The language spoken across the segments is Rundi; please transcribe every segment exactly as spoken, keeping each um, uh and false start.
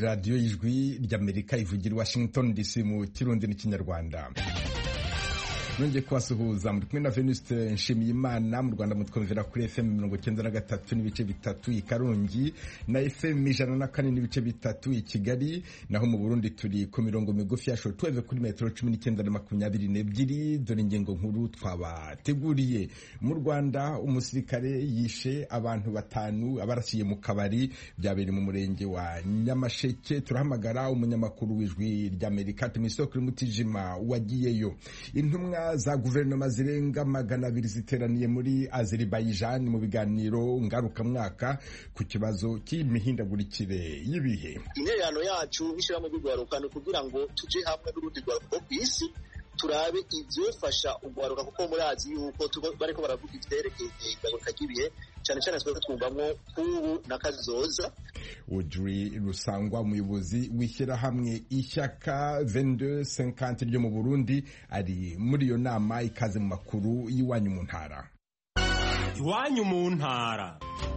radiyo y'ijwi ry'Amerika ivugira Washington D C mu Kirundi n'Ikinyarwanda. Nongeye kubasuhuza muri kumwe na Venuste Nshimiyimana. Mu Rwanda mutwumvira kuri F M mirongo icyenda na gatatu n'ibice bitatu i Karongi na F M ijana na kane n'ibice bitatu i Kigali, naho mu Burundi turi ku mirongo migufi ya shortwave kuri metero cumi n'icyenda na makumyabiri n'ebyiri. Dore ingingo nkuru twabateguriye. Mu Rwanda umusirikare yishe abantu batanu abarasiye mu kabari byabereye mu murenge wa Nyamasheke. Turahamagara umunyamakuru w'ijwi ry'Amerika Temisokle Mutijima wagiyeyo. Intumwa za guverinoma zirenga magana abiri ziteraniye muri Azerbaijan mu biganiro ngarukamwaka ku kibazo cy'imihindagurikire y'ibihe. Intererano yacu bishyiramo bigwarukana kugira ngo tuje hamwe n'urundi rwaruko kw'isi turabe ivyofasha ugwaruka, kuko murazi yuko bariko baravuga ivyerekeye igaruka ry'ibihe cyane cyane twese twumvamwo kubu nakazoza. Audrey Rusangwa, umuyobozi w'ishyirahamwe Ishyaka vingt-deux cinquante ryo mu Burundi, ari muri iyo nama. Ikaze mu makuru y'iwanyu mu ntara. Iwanyu mu ntara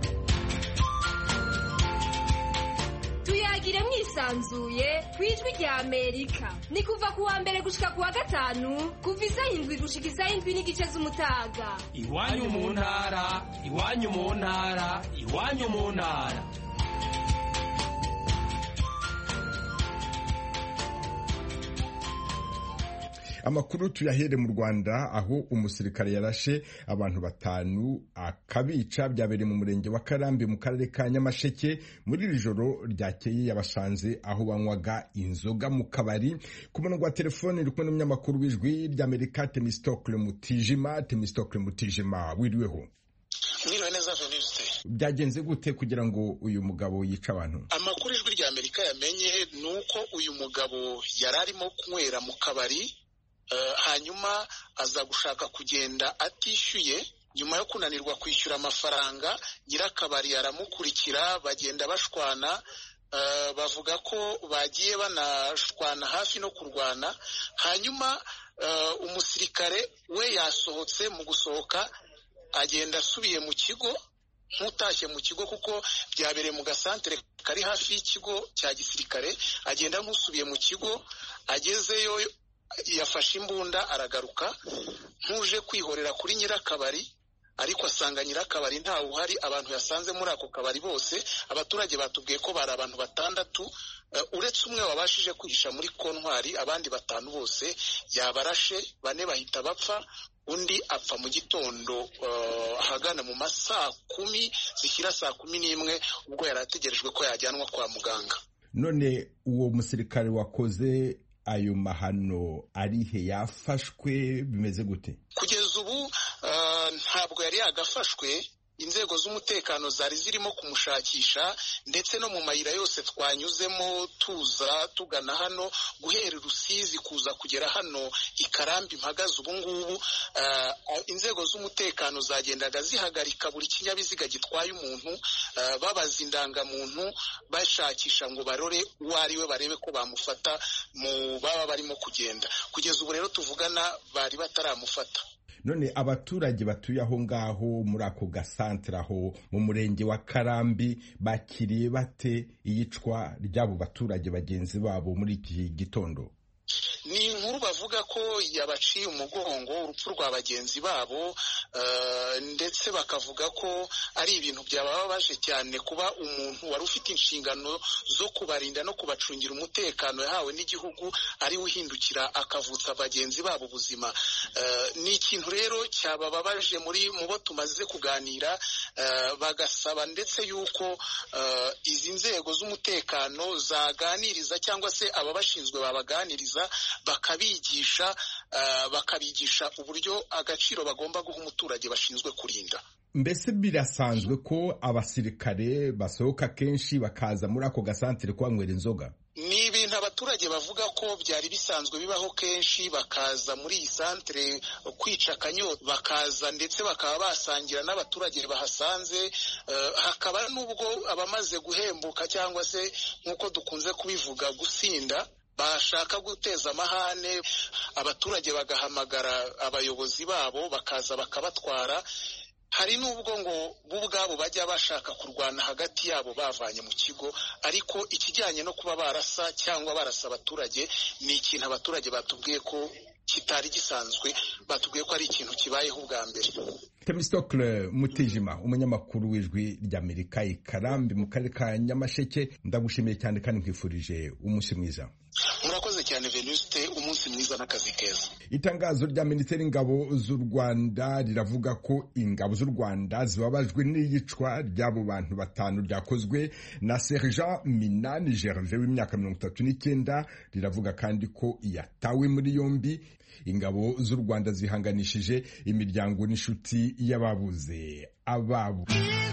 tuyagire mwisanzuye kwijwi rya Amerika. Ni kuva kuwa mbere gushika kuwa gatanu kuva isaha indwi gushika isaha indwi n'igice z'umutaga. Iwanyu mu ntara, iwanyu mu ntara, iwanyu mu ntara. Amakuru tuyahere mu Rwanda, aho umusirikare yarashe abantu batanu akabica. Byabereye mu murenge wa Karambi mu karere ka Nyamasheke muri iri joro ryakeye. Yabasanze aho banywaga inzoga mu kabari. Ku murongo wa telefone iri kumwe n'umunyamakuru w'ijwi ry'Amerika Temistokle Mutijima. Temistokle Mutijima, wiriweho? Mwiriwe neza Venuste. Byagenze gute kugira ngo uyu mugabo yica abantu? Amakuru ijwi ry'Amerika yamenye nuko uyu mugabo yararimo kunywera mu kabari, Uh, hanyuma aza gushaka kugenda atishyuye. Nyuma yo kunanirwa kwishyura amafaranga, nyirakabari aramukurikira, bagenda bashwana. Uh, bavuga ko bagiye banashwana hafi no kurwana. Hanyuma uh, umusirikare we yasohotse. Mu gusohoka agenda asubiye mu kigo nk'utashye mu kigo, kuko byabereye mu gasantere kari hafi y'ikigo cya gisirikare. Agenda nk'usubiye mu kigo, agezeyo yafashe imbunda aragaruka nk'uje kwihorera kuri nyirakabari, ariko asanga nyirakabari ntawe uhari. Abantu yasanze muri ako kabari bose, abaturage batubwiye ko bari abantu batandatu, uh, uretse umwe wabashije kwihisha muri kontwari. Abandi batanu bose yabarashe, bane bahita bapfa, undi apfa mu gitondo uh, ahagana mu masaa kumi zishyira saa kumi n'imwe, ubwo yari ategerejwe ko yajyanwa kwa muganga. None uwo musirikare wakoze ayo mahano arihe? Yafashwe? Bimeze gute? Kugeza ubu uh, ntabwo yari yagafashwe. Inzego z'umutekano zari zirimo kumushakisha, ndetse no mu mayira yose twanyuzemo tuza tugana hano guhera Rusizi kuza kugera hano Ikarambi mpagaze ubu ngubu. Uh, inzego z'umutekano zagendaga zihagarika buri kinyabiziga gitwaye umuntu, uh, babaza indangamuntu, bashakisha ngo barore uwo ari we, barebe ko bamufata mu baba barimo kugenda. Kugeza ubu rero tuvugana bari bataramufata. None abaturage batuye aho ngaho muri ako gasantere aho mu murenge wa Karambi bakiriye bate iyicwa ry'abo baturage bagenzi babo muri iki gitondo? Ni inkuru bavuga ko yabaciye umugongo, urupfu rwa bagenzi babo, uh, ndetse bakavuga ko ari ibintu byababaje cyane kuba umuntu wari ufite inshingano zo kubarinda no kubacungira umutekano yahawe n'igihugu ari uhindukira akavutsa bagenzi babo ubuzima. Uh, ni ikintu rero cyabababaje muri mu bo tumaze kuganira. Uh, bagasaba ndetse yuko uh, izi nzego z'umutekano zaganiriza cyangwa se ababashinzwe babaganiriza, bakabigisha uh, bakabigisha uburyo agaciro bagomba guha umuturage bashinzwe kurinda. Mbese birasanzwe ko abasirikare basohoka kenshi bakaza muri ako gasantere kwanywera inzoga? Ni ibintu abaturage bavuga ko byari bisanzwe bibaho kenshi, bakaza muri iyi santere kwica akanyota, bakaza ndetse bakaba basangira n'abaturage bahasanze. Uh, hakaba n'ubwo abamaze guhembuka cyangwa se nk'uko dukunze kubivuga gusinda, bashaka guteza amahane, abaturage bagahamagara abayobozi babo bakaza bakabatwara. hari n'ubwo ngo bo ubwabo bajya bashaka kurwana hagati yabo bavanye mu kigo, ariko ikijyanye no kuba barasa cyangwa barasa abaturage ni ikintu abaturage batubwiye ko kitari gisanzwe, batubwiye ko ari ikintu kibayeho ubwa mbere. Themistocle Mutijima, umunyamakuru w'Ijwi ry'Amerika i Karambi mu karere ka Nyamasheke, ndagushimiye cyane kandi nkwifurije umunsi mwiza. Murakoze cyane Venuste, umunsi mwiza n'akazi keza. Itangazo rya Minisiteri y'Ingabo z'u Rwanda riravuga ko ingabo z'u Rwanda zibabajwe n'iyicwa ry'abo bantu batanu ryakozwe na Sergeant Minani Gervais w'imyaka mirongo itatu n'icyenda. Riravuga kandi ko yatawe muri yombi. Ingabo z'u Rwanda zihanganishije imiryango n'inshuti y'ababuze ababo.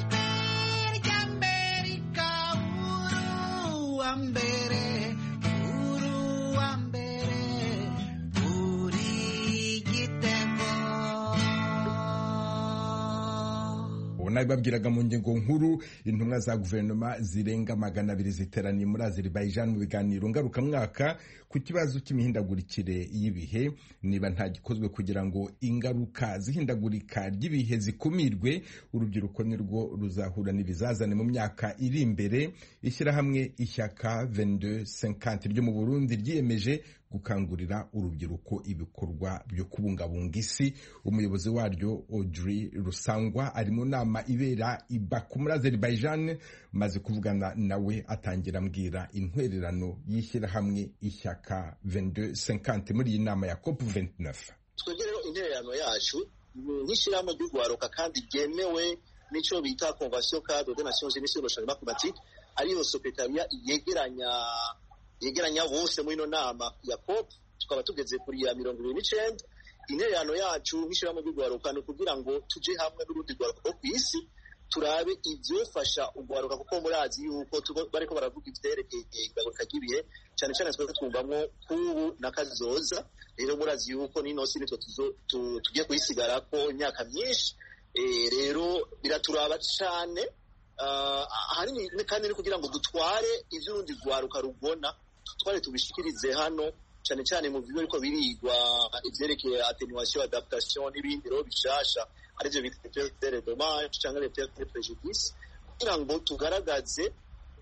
Nabibabwiraga mu ngingo nkuru, intumwa za guverinoma zirenga magana abiri ziteraniye muri Azerbaijan mu biganiro ngarukamwaka ku kibazo cy'imihindagurikire y'ibihe, niba nta gikozwe kugira ngo ingaruka zihindagurika ry'ibihe zikumirwe. Urubyiruko nirwo ruzahura n'ibizazane mu myaka iri imbere. Ishyirahamwe Ishyaka vingt-deux cinquante ryo mu Burundi ryiyemeje gukangurira urubyiruko ibikorwa byo kubungabunga isi. Umuyobozi waryo Audrey Rusangwa ari mu nama ibera i Baku muri Azerbaijan, maze kuvugana nawe atangira ambwira intwererano y'ishyirahamwe Ishyaka vingt-deux cinquante muri iyi nama ya COP vingt-neuf. Twebwe rero intererano yacu n'ishyirahamwe ry'urwaruka kandi ryemewe n'icyo bita Convention cadre des Nations Unies sur le changement climatique, ariyo secretariat yegeranya yegeranya bose muri ino nama ya COP. Tukaba tugeze kuri ya mirongo ibiri n'icenda. Intererano yacu n'ishyirahamwe ry'urwaruka ni kugira ngo tuje hamwe n'urundi rwaruka rwo ku isi turabe ibyofasha urwaruka, kuko murazi yuko bariko baravuga ivyerekeye ihindagurika ry'ibihe, cyane cyane twebwe twumvamwo k'ubu na kazoza. Rero murazi yuko n'ino si nitwe tugiye kuyisigarako imyaka myinshi. Rero biraturaba cyane ahanini, kandi ni kugira ngo dutware ivy'urundi rwaruka rubona, tware tubishikirize hano, cyane cyane mu bigo ariko birigwa ivyerekeye atténuation, adaptation n'ibindi rero bishasha, arivyo bita les dommages cyangwa les préjudices, kugira ngo tugaragaze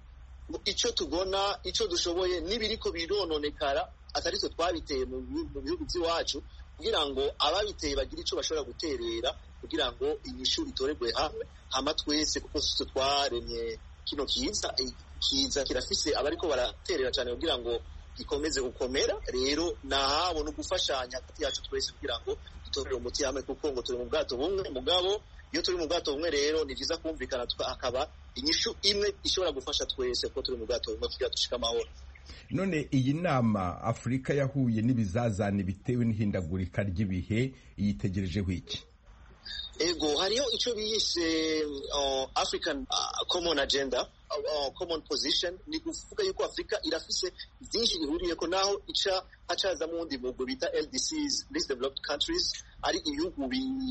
icyo tubona, icyo dushoboye n'ibiriko birononekara atari twe twabiteye mu bihugu by'iwacu, kugira ngo ababiteye bagire icyo bashobora guterera, kugira ngo inyishu itoregwe hamwe hama twese, kuko sitwe twaremye kino kiza kiza kirafise abariko baraterera cyane kugira ngo gikomeze gukomera. Rero nahabo no gufashanya hagati yacu twese kugira ngo dutorere umuti hamwe, kuko ngo turi mu bwato bumwe. Mugabo iyo turi mu bwato bumwe rero ni byiza kumvikana, akaba inyishu imwe ishobora gufasha twese, kuko turi mu bwato bumwe kugira dushike amahoro. None iyi nama Afurika yahuye n'ibizazane bitewe n'ihindagurika ry'ibihe yitegerejeho iki? Ego hariyo icyo biyise uh, African uh, Common Agenda, uh, Common Position. Ni kuvuga yuko Afrika irafise byinshi ihuriyeko, naho ica hacaza mu ndi mugo bita L D Cs, Least Developed Countries, ari ibihugu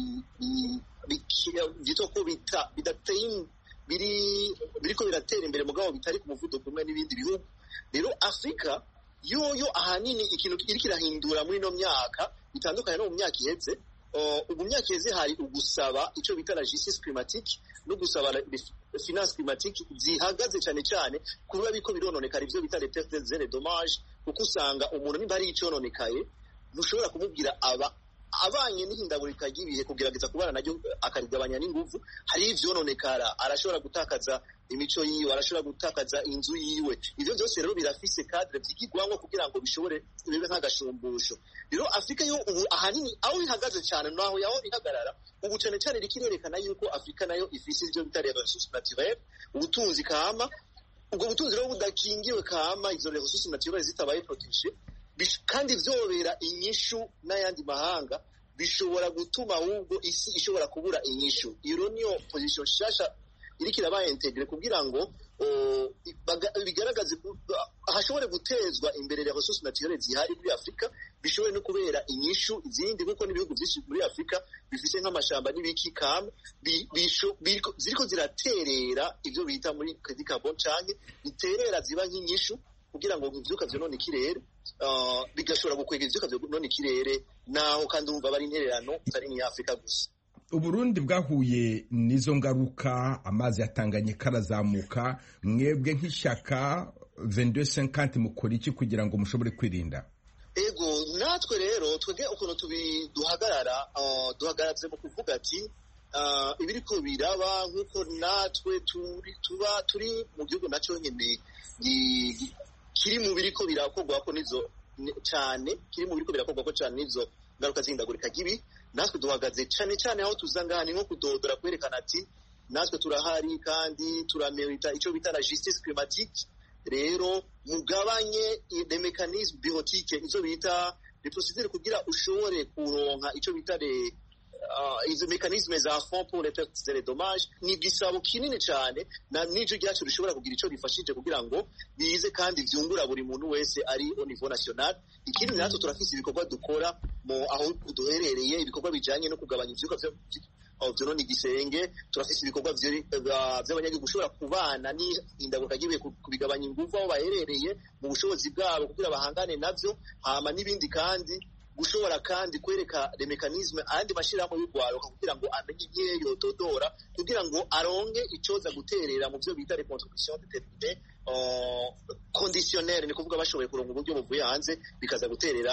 byitwa ko bita bidateye biri biriko biratera imbere mugabo bitari ku muvuduko umwe n'ibindi bihugu. Rero Afrika yoyo ahanini ikintu iri kirahindura muri no myaka bitandukanye no mu myaka iheze. Ubu myaka iheze hari ugusaba icyo bita la justice climatique no gusaba finance climatique zihagaze cyane cyane kuba biko birononekara ivyo bita les pertes et dommages, kuko usanga umuntu nimba ari icononekaye ntushobora kumubwira aba abanye n'ihindagurika ry'ibihe kugerageza kubana naryo akarigabanya n'inguvu. Hari ivyononekara, arashobora gutakaza imico yiwe, arashobora gutakaza inzu yiwe. Ivyo byose rero birafise cadre vyigirwango kugira ngo bishobore bibe nk'agashumbusho. Rero Afrika yo ubu ahanini aho ihagaze cyane naho yaho ihagarara ubu cyane cyane rikirerekana yuko Afrika nayo ifise ivyo bita ressources naturelles, ubutunzi kama. Ubwo butunzi rero budakingiwe kama, izo ressources naturelles zitabaye protégées kandi vyobera inyishu n'ayandi mahanga, bishobora gutuma ahubwo isi ishobora kubura inyishu. Iyo niyo position shasha iriko irabaye integre kugira ngo bigaragaze hashobore gutezwa imbere ya ressources naturelles zihari muri Afrika, bishobore no kubera inyishu izindi, kuko n'ibihugu byinshi muri Afrika bifise nk'amashamba n'ibiki kama ziriko ziraterera ivyo bita muri credit carbon, canke biterera ziba nk'inyishu kugira ngo ivyuka vyonone ikirere, uh, bigashobora gukwega ivyuka vyonone ikirere, naho kandi umva bari intererano atari ni Afrika gusa. Uburundi bwahuye n'izo ngaruka, amazi ya Tanganyika arazamuka, mwebwe nk'ishyaka vingt-deux cinquante mukora iki kugira ngo mushobore kwirinda? Ego natwe rero twebwe ukuntu tubiduhagarara uh, duhagaratse mu kuvuga ati uh, ibiriko biraba nk'uko natwe turi tuba turi mu gihugu nacyo nyene kiri mu biriko birakorwa ko nizo cyane kiri mu biriko birakorwa ko cyane nizo ngaruka z'indagurika gibi. Natwe duhagaze cyane cyane aho tuzangana nko kudodora kwerekana ati natwe turahari kandi turamerita icyo bita la justice climatique. Rero mugabanye de mécanismes biotiques izo bita les procédures kugira ushobore kuronka icyo bita de uh, izo mécanismes za fonds pour les pertes et les dommages. Ni gisabo kinini cyane na nijo ryacu rishobora kugira icyo rifashije kugira ngo bize kandi vyungura buri muntu wese ari au niveau national. Ikindi natwe turafise ibikorwa dukora mu aho duherereye, ibikorwa bijanye no kugabanya ivyuka vyo ni gisenge. Turafise ibikorwa vy'abanyagihugu gushobora kubana n'indagurika gibe kubigabanya ingufu aho baherereye mu bushobozi bwabo kugira bahangane navyo, hama n'ibindi kandi gushobora kandi kwereka les mécanismes andi mashiramo y'urwaruka kugira ngo amenye nyeyo dodora kugira ngo aronge icoza guterera mu byo bita les contributions déterminées uh, conditionnelles, ni kuvuga bashoboye kuronga uburyo buvuye hanze bikaza guterera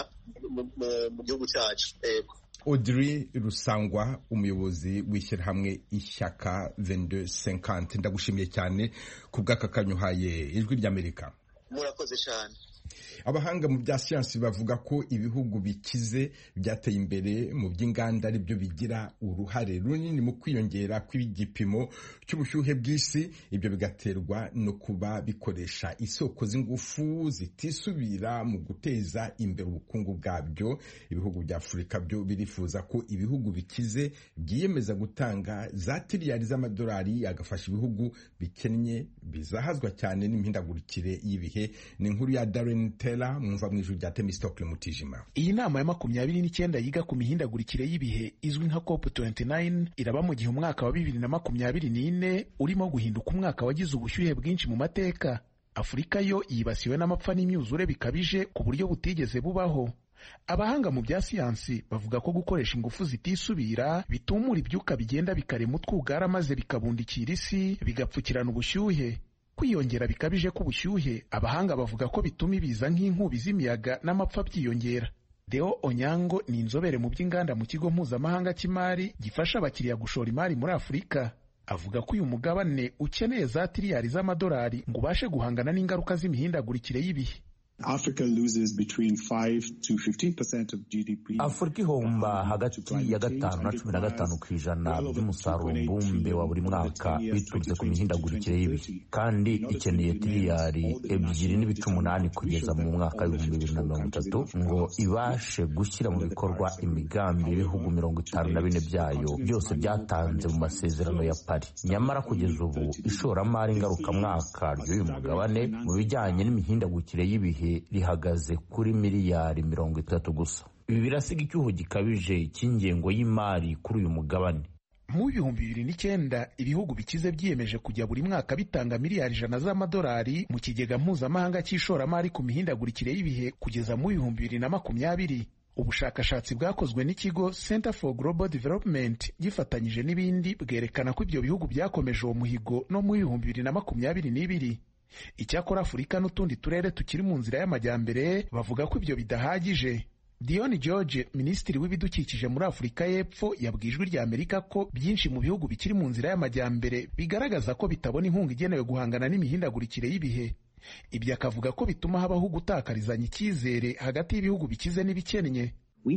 mu gihugu cyacu. Ego Audrey Rusangwa, umuyobozi w'ishyirahamwe ishyaka vingt-deux cinquante, ndagushimiye cyane ku bw'akakanyuhaye Ijwi ry'Amerika. Murakoze cyane. Abahanga mu bya siyansi bavuga ko ibihugu bikize byateye imbere mu by'inganda ari byo bigira uruhare runini mu kwiyongera kw'igipimo cy'ubushyuhe bw'isi. Ibyo bigaterwa no kuba bikoresha isoko z'ingufu zitisubira mu guteza imbere ubukungu bwabyo. Ibihugu bya Afurika byo birifuza ko ibihugu bikize byiyemeza gutanga za tiriyari z'amadolari agafasha ibihugu bikennye bizahazwa cyane n'imihindagurikire y'ibihe. Ni inkuru ya Darren Tela mwumva mu ijwi rya Temistokle Mutijima. Iyi nama ya makumyabiri n'icyenda yiga ku mihindagurikire y'ibihe izwi nka COP twenty nine iraba mu gihe umwaka wa bibiri na makumyabiri n'ine urimo guhinduka umwaka wagize ubushyuhe bwinshi mu mateka. Afurika yo yibasiwe n'amapfa n'imyuzure bikabije ku buryo butigeze bubaho. Abahanga mu bya siyansi bavuga ko gukoresha ingufu zitisubira bitumura ibyuka bigenda bikarema utwugara maze bikabundikira isi bigapfukirana ubushyuhe. Kwiyongera bikabije k'ubushyuhe abahanga bavuga ko bituma ibiza nk'inkubi z'imiyaga n'amapfa byiyongera. Deo Onyango ni inzobere mu by'inganda mu kigo mpuzamahanga cy'imari gifasha abakiriya gushora imari muri Afurika. Avuga ko uyu mugabane ukeneye za tiriyari z'amadolari ngo ubashe guhangana n'ingaruka z'imihindagurikire y'ibihe. Africa loses between five to fifteen percent of G D P. Afrika ihomba hagati ya gatanu na cumi na gatanu ku ijana by'umusaruro mbumbe wa buri mwaka biturutse ku mihindagurikire y'ibihe, kandi ikeneye tiriyari ebyiri n'ibice umunani kugeza mu mwaka w'ibihumbi bibiri na mirongo itatu ngo ibashe gushyira mu bikorwa imigambi y'ibihugu mirongo itanu na bine byayo byose byatanze mu masezerano ya Paris. Nyamara kugeza ubu ishoramari ngarukamwaka ry'uyu mugabane mu bijyanye n'imihindagurikire y'ibihe rihagaze kuri miliyari mirongo itatu gusa. Ibi birasiga icyuho gikabije cy'ingengo y'imari kuri uyu mugabane. Mu bihumbi bibiri n'icyenda ibihugu bikize byiyemeje kujya buri mwaka bitanga miliyari ijana z'amadolari mu kigega mpuzamahanga cy'ishoramari ku mihindagurikire y'ibihe kugeza mu bihumbi bibiri na makumyabiri. Ubushakashatsi bwakozwe n'ikigo Center for Global Development gifatanyije n'ibindi bwerekana ko ibyo bihugu byakomeje uwo muhigo no mu bihumbi bibiri na makumyabiri n'ibiri. Icyakora Afurika n'utundi turere tukiri mu nzira y'amajyambere bavuga ko ibyo bidahagije. Dion George, minisitiri w'ibidukikije muri Afurika y'Epfo, yabwiye Ijwi ry'Amerika ko byinshi mu bihugu bikiri mu nzira y'amajyambere bigaragaza ko bitabona inkunga igenewe guhangana n'imihindagurikire y'ibihe. Ibyo akavuga ko bituma habaho gutakarizanya icyizere hagati y'ibihugu bikize n'ibikennye.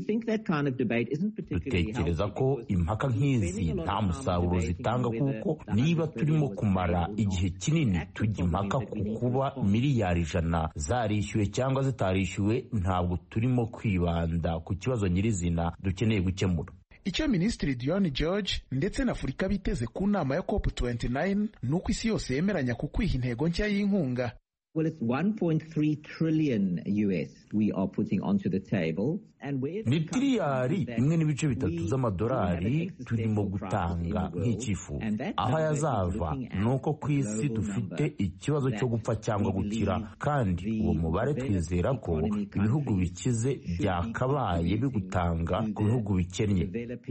Dutekereza ko impaka nk'izi nta musaruro zitanga, kuko niba turimo kumara igihe kinini tujya impaka ku kuba miliyari ijana zarishyuwe cyangwa zitarishyuwe, ntabwo turimo kwibanda ku kibazo nyirizina dukeneye gukemura. Icyo Minisitiri Dion George ndetse na Afurika biteze ku nama ya COP twenty nine ni uko isi yose yemeranya ku kwiha intego nshya y'inkunga. Well, it's one point three trillion U S we are putting onto the table. Ni tiriyari imwe n'ibice bitatu z'amadolari turimo gutanga nk'icyifuzo. Aho yazava ni uko ku isi dufite ikibazo cyo gupfa cyangwa gukira, kandi uwo mubare twizera ko ibihugu bikize byakabaye bigutanga ku bihugu bikennye.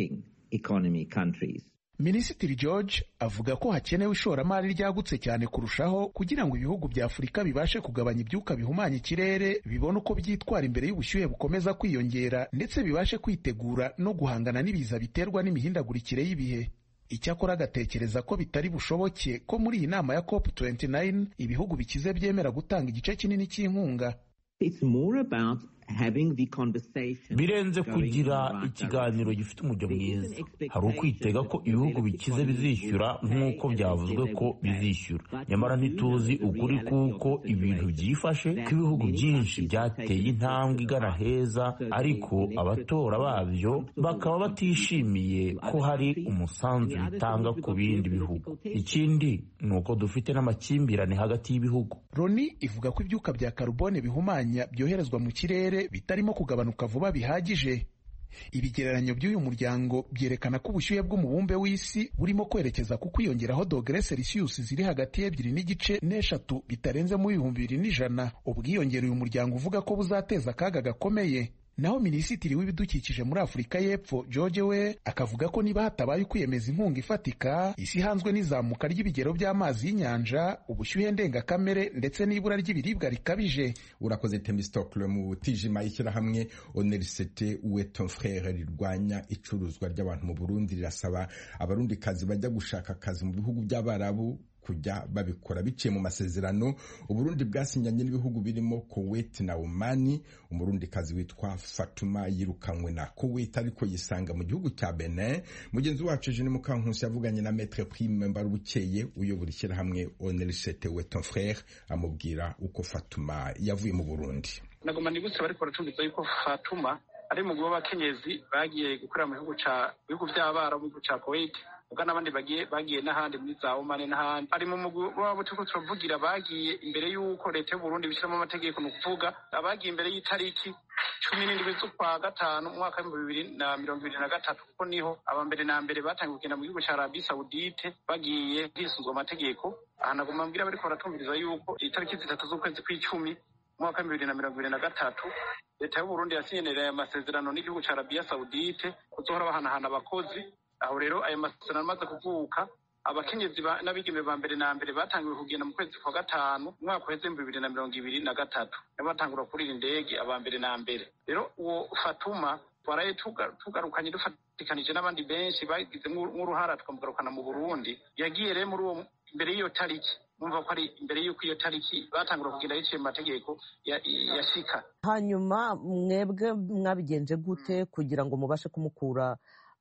economy countries. Minisitiri George avuga ko hakenewe ishoramari ryagutse cyane kurushaho kugira ngo ibihugu bya Afurika bibashe kugabanya ibyuka bihumanya ikirere, bibone uko byitwara imbere y'ubushyuhe bukomeza kwiyongera, ndetse bibashe kwitegura no guhangana n'ibiza biterwa n'imihindagurikire y'ibihe. Icyakora agatekereza ko bitari bushoboke ko muri iyi nama ya COP twenty nine ibihugu bikize byemera gutanga igice kinini cy'inkunga. It's more about having the conversation. Birenze kugira ikiganiro gifite umujyo mwiza, hari ukwitega ko ibihugu bikize bizishyura nk'uko byavuzwe ko bizishyura. Nyamara ntituzi ukuri kuko ibintu byifashe, ko ibihugu byinshi byateye intambwe igana heza, ariko abatora babyo bakaba batishimiye ko hari umusanzu bitanga ku bindi bihugu. Ikindi ni uko dufite n'amakimbirane hagati y'ibihugu. Loni ivuga ko ibyuka bya karubone bihumanya byoherezwa mu kirere bitarimo kugabanuka vuba bihagije. Ibigereranyo by'uyu muryango byerekana ko ubushyuhe bw'umubumbe w'isi burimo kwerekeza ku kwiyongeraho dogere Celsius ziri hagati y'ebyiri n'igice n'eshatu bitarenze mu bihumbi bibiri n'ijana, ubwiyongere uyu muryango uvuga ko buzateza akaga gakomeye. Naho Minisitiri w'ibidukikije muri Afurika y'Epfo George we akavuga ko niba hatabaye kwiyemeza inkunga ifatika, isi hanzwe n'izamuka ry'ibigero by'amazi y'inyanja, ubushyuhe ndengakamere ndetse n'ibura ry'ibiribwa rikabije. Urakoze Temistokle. Mu tijima ishyirahamwe Onerisete uwe ton frere rirwanya icuruzwa ry'abantu mu Burundi rirasaba abarundi kazi bajya gushaka akazi mu bihugu by'Abarabu kujya babikora biciye mu masezerano Uburundi bwasinyanye n'ibihugu birimo Kuwait na Oman. Umurundi kazi witwa Fatuma yirukanywe na Kuwait ariko yisanga mu gihugu cya Benin. Mugenzi wacu Jeanne Mukankusi yavuganye na Maître Prime Mbarubukeye uyobora ishyirahamwe Onerisete uwe ton frere amubwira uko Fatuma yavuye mu Burundi. Nagoma nibutse bariko baracumbiza yuko Fatuma ari mu gwa bakenyezi bagiye gukorera mu gihugu ca bihugu by'Abarabu mu gihugu ca Kuwait, ubwo n'abandi bagiye bagiye n'ahandi muri za Oman n'ahandi. Ari mu mugwi wabo turiko turavugira bagiye imbere y'uko leta y'u Burundi bishyiramo amategeko, ni ukuvuga abagiye imbere y'itariki cumi n'indwi z'ukwa gatanu umwaka w'ibihumbi bibiri na mirongo ibiri na gatatu, kuko niho aba mbere na mbere batangiye kugenda mu gihugu ca Arabie Saoudite bagiye hisunzwe amategeko. Aha nagomba mbwira bariko baratumviriza yuko itariki zitatu z'ukwezi kw'icumi umwaka w'ibihumbi bibiri na mirongo ibiri na gatatu leta y'u Burundi yasinyenera amasezerano n'igihugu ca Arabie Saoudite kuzohora bahanahana abakozi. Aho rero ayo masezerano amaze kuvuka, abakenyezi n'abigeme ba mbere na mbere batangiwe kugenda mu kwezi kwa gatanu umwaka uheze ibihumbi bibiri na mirongo ibiri na gatatu, batangura kurira indege aba mbere na mbere. Rero uwo Fatuma twaraye tugarukanye dufatikanije n'abandi benshi bagize nk'uruhara tukamugarukana mu Burundi. Yagiye rero muri uwo imbere y'iyo tariki, mwumva ko ari imbere y'uko iyo tariki batangura kugenda yiciye mu mategeko yashika. Hanyuma mwebwe mwabigenje gute kugira ngo mubashe kumukura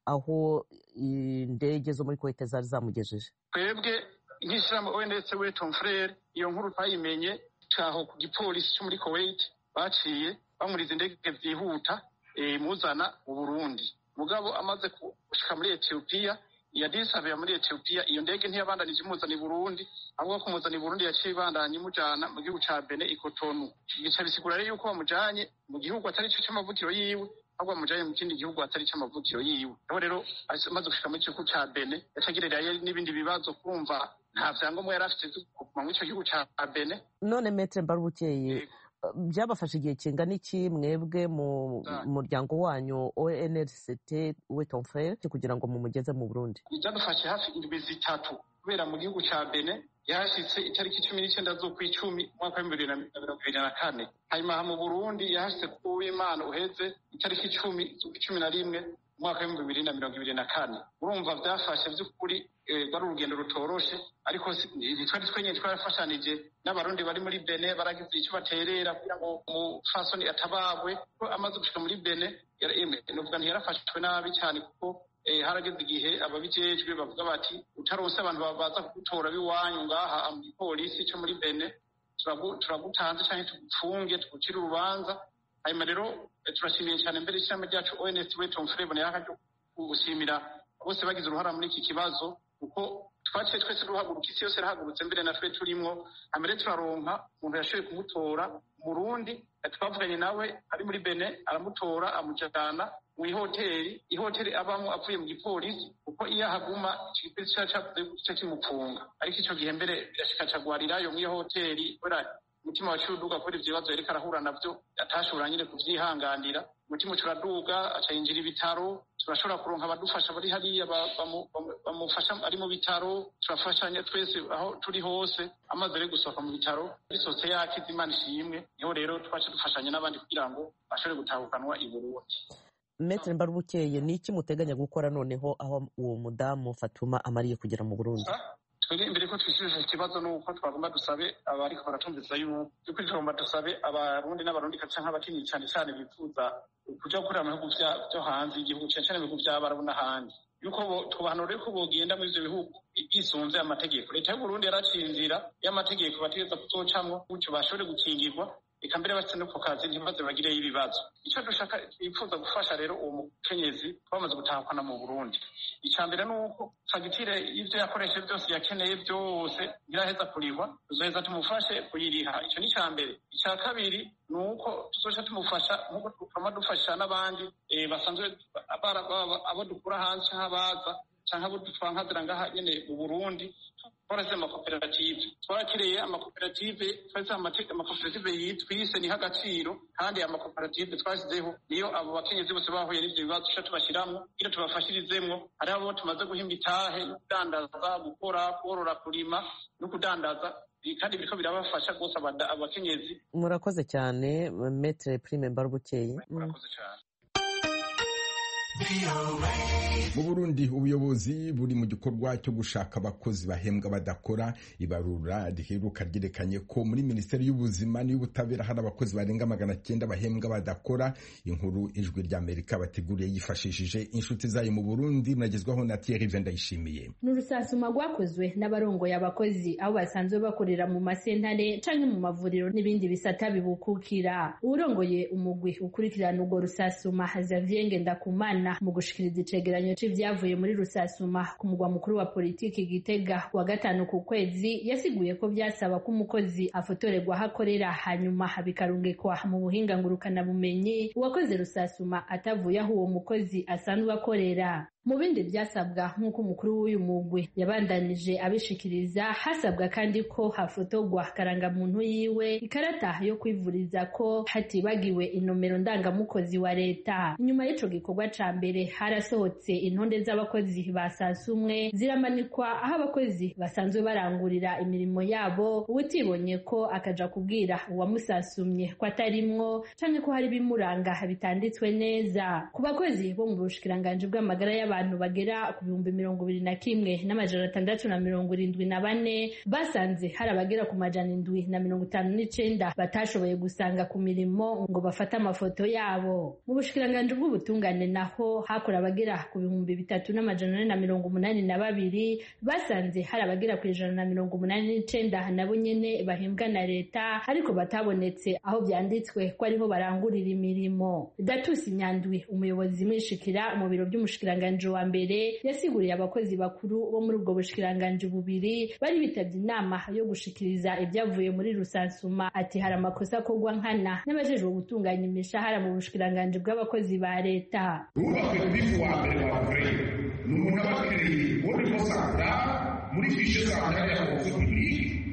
aho indege zo muri Kuwait zari zamugejeje? Twebwe nk'ishyirahamwe Onerisete uwe ton frere iyo nkuru twayimenye caho ku gipolisi cyo muri Kuwait, baciye bamuriza indege byihuta muzana mu Burundi. Mugabo amaze gushika muri Ethiopia yadisabye muri Ethiopia, iyo ndege ntiyabandanije imuzana i Burundi, ahubwo kumuzana i Burundi yaciye ibandanya imujana mu gihugu ca Benin Ikotonu. Igice bisigura rero yuko bamujanye mu gihugu atari cyo cy'amavukiro yiwe, ahubwo bamujanye mu kindi gihugu atari cy'amavukiro yiwe. Aho rero amaze gushika mu gihugu ca Benin yacagirirayo n'ibindi bibazo, kumva nta vyangombwa yari afite kuma mu ico gihugu ca Benin. None Maître Mbarubukeye, byabafashe igihe kingana iki mwebwe mu muryango wanyu Onerisete uwe ton frere kugira ngo mumugeze mu Burundi? Byadufashe hafi indwi zitatu kubera mu gihugu ca Benin yahashitse itariki cumi n'icyenda z'ukw'icumi umwaka w'ibihumbi bibiri na mirongo ibiri na kane. Hanyuma mu Burundi yahashitse ku w'Imana uheze itariki icumi z'ukw'icumi na rimwe umwaka w'ibihumbi bibiri na mirongo ibiri na kane. Urumva byafashe by'ukuri bari urugendo rutoroshe, ariko twari twenyine twarafashanije n'abarundi bari muri Benin baragize icyo baterera kugira ngo umufasoni atabagwe. Amaze gushika muri Benin nuvuga ntiyarafashwe nabi cyane, kuko harageze igihe ababijejwe bavuga bati utaronse abantu baza kugutora biwanyu ngaha mu polisi cyo muri Benin turagutanze cyane tugupfunge tugucire urubanza. Hanyuma rero turashimiye cyane mbere ishyirahamwe ryacu Onerisete uwe ton frere bonera gushimira bose bagize uruhara muri iki kibazo, kuko twaciye twese duhaguruka, isi yose irahagurutse mbere na twe turimwo. Hanyuma rero turaronka umuntu yashoboye kumutora Murundi, twavuganye nawe ari muri Benin aramutora amujana mu ihoteli ihoteli abamo avuye mu gipolisi, kuko iyo ahaguma igipolisi cyaca kimupfunga. Ariko icyo gihe mbere yashika cagwarirayo mu iyo hoteli kubera umutima waciye uduga kubera ivyo bibazo yariko arahura navyo atashobora nyine kuvyihanganira. umutima uraduga aca yinjira ibitaro, turashobora kuronka abadufasha bari hariya bamufasha ari mu bitaro, turafashanya twese aho turi hose, amaze ari gusohoka mu bitaro bisohotse yakize Imana ishimwe, niho rero twaca dufashanya n'abandi kugira ngo bashobore gutahukanwa i Burundi. Maître Mbarubukeye, ni iki muteganya gukora noneho aho uwo mudamu Fatuma amariye kugera mu Burundi? twebwe imbere ko twishyuza ikibazo ni uko twagomba dusabe abariko baratumviriza yuko yuko tugomba dusabe abarundi n'abarundi canke abakinyi cyane cyane bifuza kuja gukorera mu bihugu byo hanze igihugu cyane cyane mu bihugu by'abarabu n'ahandi, yuko tubahanura ko bogenda muri ivyo bihugu bisunze amategeko. Leta y'u Burundi yaracinzira y'amategeko bategeza kuzocamwo gutyo bashobore gukingirwa, eka mbere base no ku kazi ntibaze bagireyo ibibazo. Icyo dushaka twifuza gufasha rero uwo mukenyezi twamaze gutahukana mu Burundi, icya mbere ni uko fagitire y'ivyo yakoresheje byose yakeneye byose biraheza kurihwa, tuzoheza tumufashe kuyiriha. Icyo ni icya mbere. Icya kabiri ni uko tuzoca tumufasha nk'uko twama dufasha n'abandi basanzwe abo dukura hanze nk'abaza canke abo twankazira ngaha nyene mu Burundi. Twaraze amakoperative, twarakiriye amakoperative, twaraze amakoperative yitwise niho agaciro, kandi amakoperative twashyizeho niyo abo bakenyezi bose bahuye n'ivyo bibazo tuca tubashiramwo kugira tubafashirizemwo. Hari abo tumaze guhimba itahe no kudandaza, gukora, korora, kurima no kudandaza, kandi biriko birabafasha rwose abakenyezi. Murakoze cyane Maître Prime Mbarubukeye. Murakoze cyane. Mu Burundi ubuyobozi buri mu gikorwa cyo gushaka abakozi bahembwa badakora. Ibarura riheruka ryerekanye ko muri Minisiteri y'Ubuzima n'Ubutabera hari abakozi barenga magana cyenda bahembwa badakora. Inkuru Ijwi ry'Amerika bateguriye yifashishije inshuti zayo mu Burundi, nagezwaho na Thierry Vendayishimiye. N'urusasuma rwakozwe n'abarongoye abakozi aho basanzwe bakorera mu masentare canke mu mavuriro n'ibindi bisata bibukukira. Urongoye umugwi ukurikirana urwo rusasuma Xavier Ngendakumana mu gushikiriza icegeranyo c'ivyavuye muri rusasuma ku mugwa mukuru wa politiki Gitega wa gatanu ku kwezi, yasiguye ko vyasaba ko umukozi afotorerwa aho akorera hanyuma bikarungikwa mu buhinga ngurukana bumenyi uwakoze rusasuma atavuye aho uwo mukozi asanzwe akorera. Mu bindi byasabwa nk'uko umukuru w'uyu mugwi yabandanije abishikiriza, hasabwa kandi ko hafotorwa karangamuntu yiwe, ikarata yo kwivuriza ko hatibagiwe inomero ndangamukozi wa leta. Inyuma y'ico gikorwa ca mbere harasohotse intonde z'abakozi basasumwe ziramanikwa aho abakozi basanzwe barangurira imirimo yabo, uwutibonye ko akaja kubwira uwamusasumye ko atarimwo canke ko hari bimuranga bitanditswe neza. Ku bakozi bo mu bushikiranganji bw'amagara y'abantu abantu bagera ku bihumbi mirongo ibiri na kimwe n'amajana atandatu na mirongo irindwi na bane basanze hari abagera ku majana indwi na mirongo itanu n'icenda batashoboye gusanga ku mirimo ngo bafate amafoto yabo. Mu bushikiranganji bw'ubutungane naho hakora abagera ku bihumbi bitatu n'amajana ane na mirongo umunani na babiri basanze hari abagera ku ijana na mirongo umunani n'icenda nabo nyene bahembwa na leta ariko batabonetse aho vyanditswe ko ariho barangurira imirimo. Datus Nyandwi, umuyobozi mwishikira mu biro by'umushikiranganji wa mbere, yasiguriye abakozi bakuru bo muri ubwo bushikiranganji bubiri bari bitavye inama yo gushikiriza ibyavuye muri rusansuma ati hari amakosa akorwa nkana n'abajejwe gutunganya imishahara mu bushikiranganji bw'abakozi ba leta. Ubakwe bifu wa mbere wa mbere n'umuntu abakiriye buri musanga muri fishe z'abandi y'abakozi bibiri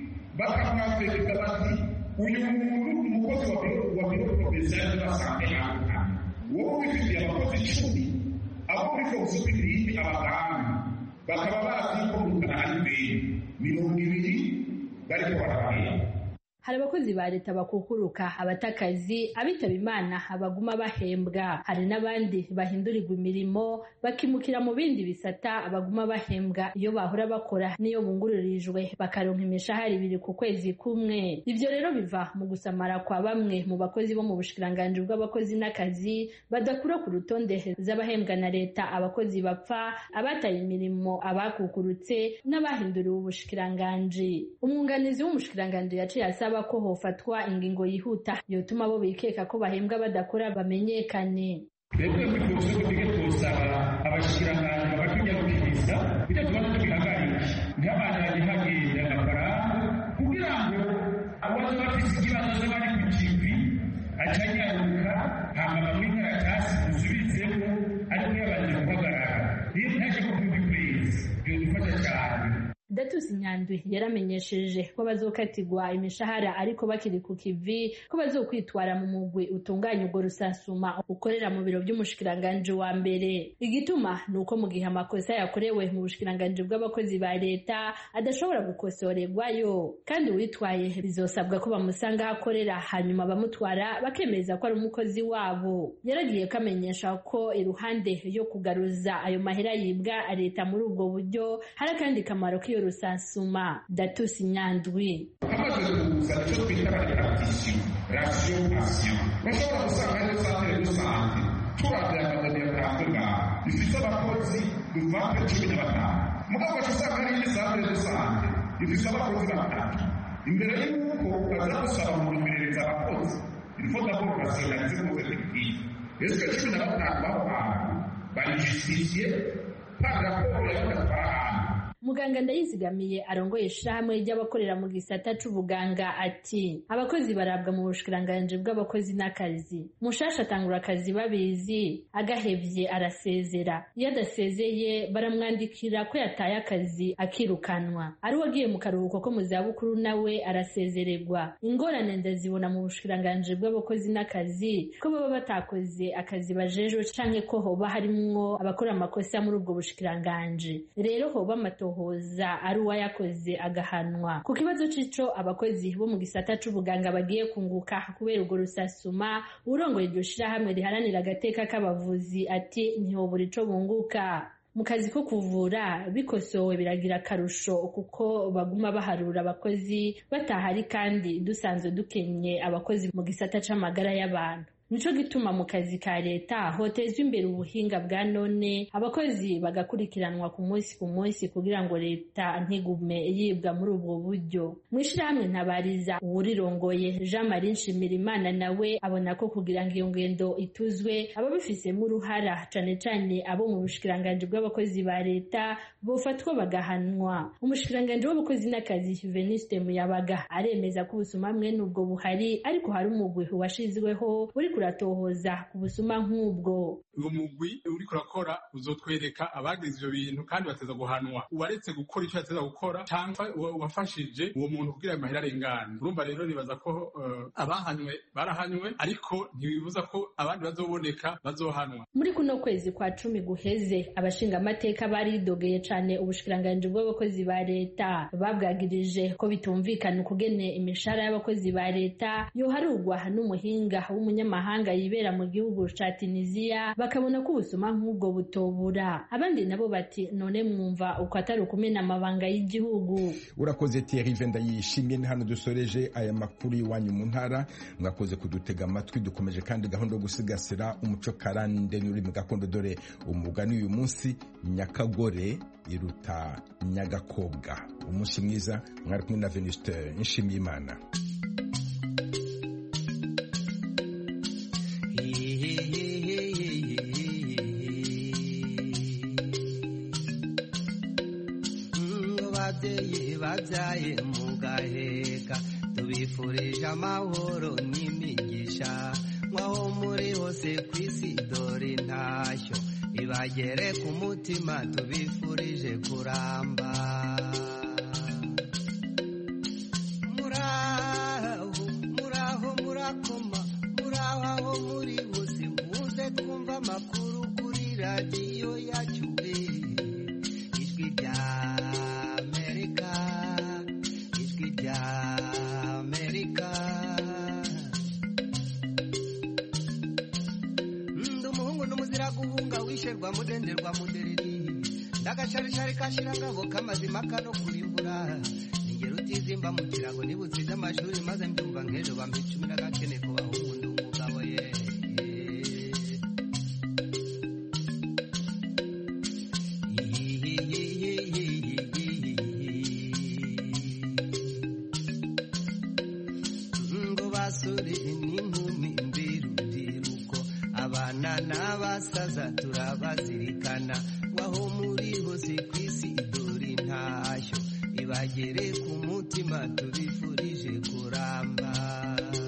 bakamwafeka bati uyu muntu umukozi wa biro wa biro professionnel basanga hano wowe ufite abakozi icumi abo muri fonction publique abaganga bakaba bazi ko mukana hari mirongo ibiri bariko barabahera. Hari abakozi ba leta bakukuruka, abatakazi, abitaba Imana abaguma bahembwa. Hari n'abandi bahindurirwa imirimo bakimukira mu bindi bisata abaguma bahembwa iyo bahora bakora niyo bunguririjwe bakaronka imishahara ibiri ku kwezi kumwe. Ivyo rero biva mu gusamara kwa bamwe mu bakozi bo mu bushikiranganji bw'abakozi n'akazi badakura ku rutonde z'abahembwa na leta, abakozi bapfa, abataye imirimo, abakukurutse n'abahinduriwe ubushikiranganji. Umwunganizi w'umushikiranganji yaciye asaba ko hofatwa ingingo yihuta yotuma bo bikeka ko bahembwa badakora bamenyekane. Twebwe muri fonction publique twosaba abashikiranganji bakatunyarukiriza bidatuma tubihagarika nk'abandi hagenda amafaranga kugira ngo abaza bafise ikibazo bari ku kivi acanyaruka hama bamwe inkaratasi dusubizemo ariko yabanje guhagarara iyo ntaje kuvuga ikwezi byodufasha cyane. Datus Datus Nyandwi yaramenyesheje ko bazokatirwa imishahara ariko bakiri ku kivi ko bazokwitwara mu mugwi utunganya urwo rusasuma ukorera mu biro by'umushikiranganje wa mbere. Igituma nuko mu gihe amakosa yakorewe mu bushikiranganje bw'abakozi ba leta adashobora gukosorerwayo, kandi uwitwaye bizosabwa ko bamusanga akorera hanyuma bamutwara bakemeza ko ari umukozi wabo. Yaragiye kamenyesha ko iruhande yo kugaruza ayo mahera yibwa leta muri ubwo buryo hari akandi kamaro k'iyo rusasuma. Datus Nyandwi: amaze kuza icyo twita repartition ration patient bashobora gusanga ari santere rusange turabya akademiya kavuga ifite abakozi bivanga cumi na batanu mugabo usanga ari indi santere rusange ifite abakozi batatu. Imbere y'uko baza gusaba mu kumenyereza abakozi ilifo d'abord rationaliser nos effectifs. Est-ce que cumi na batanu b'abo bantu barishikiye par rapport y'abatwara? Muganga Ndayizigamiye arongoye ishirahamwe ry'abakorera mu gisata c'ubuganga ati abakozi barabwa mu bushikiranganje bw'abakozi n'akazi. Mushasha atangura akazi babizi, agahevye arasezera. Iyo adasezeye baramwandikira ko yataye akazi akirukanwa. Ari wagiye mu karuhuko ko mu zabukuru nawe arasezererwa. Ingorane ndazibona mu bushikiranganje bw'abakozi n'akazi ko baba batakoze akazi bajejwe canke ko hoba harimwo abakora amakosa muri ubwo bushikiranganje. Rero hoba amato hoza ari uwayakoze agahanwa. Ku kibazo cico abakozi bo mu gisata c'ubuganga bagiye kunguka kubera urwo rusasuma, urongoye iryo shirahamwe riharanira agateka k'abavuzi ati ntihobura ico bunguka. Mu kazi ko kuvura bikosowe biragira akarusho kuko baguma baharura abakozi batahari, kandi dusanzwe dukenye abakozi mu gisata c'amagara y'abantu. Nico gituma mu kazi ka leta hotezwa imbere ubuhinga bwa none, abakozi bagakurikiranwa ku munsi ku munsi kugira ngo leta ntigume yibwa muri ubwo buryo. Mwishirahamwe ntabariza uwurirongoye Jean Marie Nshimirimana nawe abona ko kugira ngo iyo ngendo ituzwe ababifisemo uruhara cane cane abo mu bushikiranganje bw'abakozi ba leta bofatwa bagahanwa. Umushikiranganje w'abakozi n'akazi Veniste Muyabaga aremeza ko ubusuma mwene ubwo buhari, ariko hari umugwi washizweho uri kuratohoza ku busuma nk'ubwo. Uwo mugwi uri kurakora uzotwereka abagize ivyo bintu kandi bateza guhanwa. Uwaretse gukora icyo yateza gukora cyangwa wafashije uwo muntu kugira amahera arengane. Urumva rero nibaza ko uh, abahanywe barahanywe, ariko ntibibuza ko abandi bazoboneka bazohanwa. Muri kuno kwezi kwa cumi guheze abashinga amateka baridogeye cane ubushikiranganje bw'abakozi ba leta, babwagirije ko bitumvikana ukugene imishahara y'abakozi ba leta yoharugwa n'umuhinga w'umunyamahanga yibera mu gihugu ca Tunisia, bakabona ko ubusuma nk'ubwo butobura. Abandi nabo bati none mwumva uko atari ukumena amabanga y'igihugu. Urakoze Thierry Venda yishimye. Ni hano dusoreje aya makuru y'iwanyu mu ntara. Mwakoze kudutega amatwi. Dukomeje kandi gahunda yo gusigasira umuco karande n'ururimi gakondo, dore umugani uyu munsi Nyakagore iruta Nyagakobwa. Umunsi mwiza. Mwari kumwe na Venuste Nshimiyimana. Babyaye mugaheka tubifurije amahoro n'imigisha, mwaho muri hose kw'isi dore intashyo ibagere ku mutima, tubifurije kuramba. Muraho muraho murakoma, muraho aho muri hose muze twumva amakuru kuri radiyo yacu ijwi rya guhunga mudenderwa mudereri ndagacarishari kashirangabo kamazima kano kurimbura ningero utizimba mu kirago nibutsinze amashuri maze mbyumva nk'ejo bampa icumi n'agakene ko bahundu umugabo ye ngo basore n'inkumi mbirubyiruko, abana n'abasaza turabazirikana, waho muri hose kw'isi dore intashyo ibagere ku mutima, tubifurije kuramba.